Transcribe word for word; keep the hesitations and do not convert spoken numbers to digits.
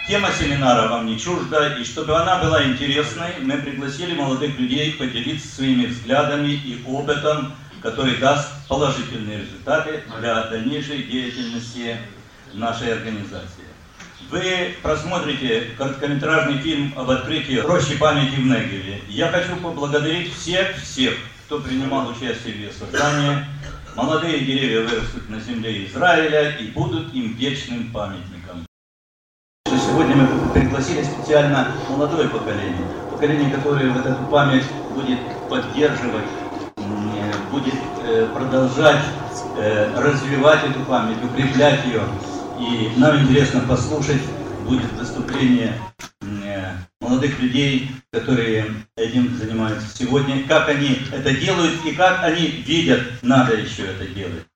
тема семинара вам не чужда, и чтобы она была интересной, мы пригласили молодых людей поделиться своими взглядами и опытом, который даст положительные результаты для дальнейшей деятельности нашей организации. Вы просмотрите короткометражный фильм об открытии рощи памяти в Негеве. Я хочу поблагодарить всех-всех, кто принимал участие в ее создании. Молодые деревья вырастут на земле Израиля и будут им вечным памятником. Сегодня мы пригласили специально молодое поколение, поколение, которое вот эту память будет поддерживать, будет продолжать развивать эту память, укреплять ее. И нам интересно послушать будет выступление молодых людей, которые этим занимаются сегодня, как они это делают и как они видят, надо еще это делать.